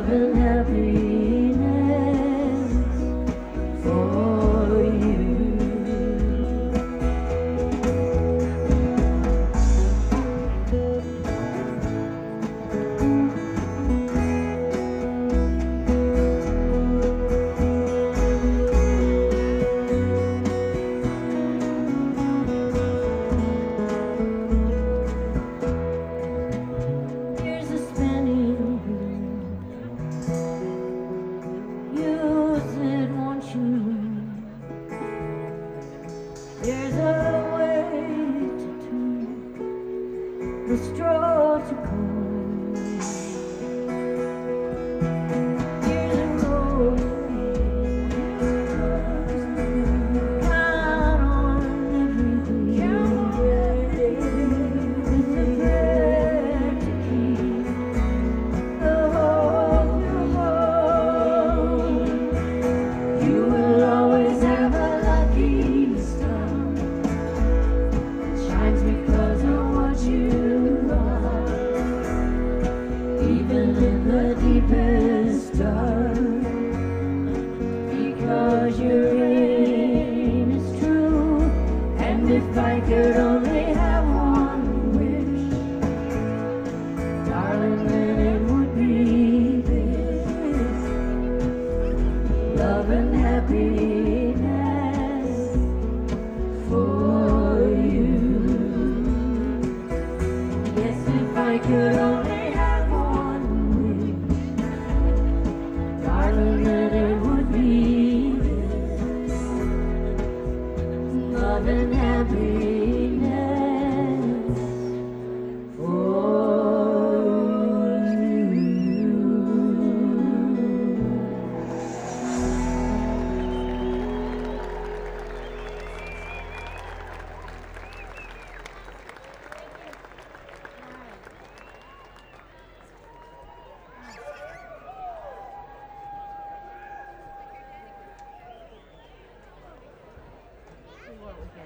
and happiness for you. Here's a spinning wheel. Use it, won't you? There's a way to turn the straw to gold. Here's a road. Count on every day. It's a prayer to keep the hope you hold. You will always have a lucky star that shines because of what you are. Even in the deepest dark, because your aim is true. And if I could only have one wish, darling,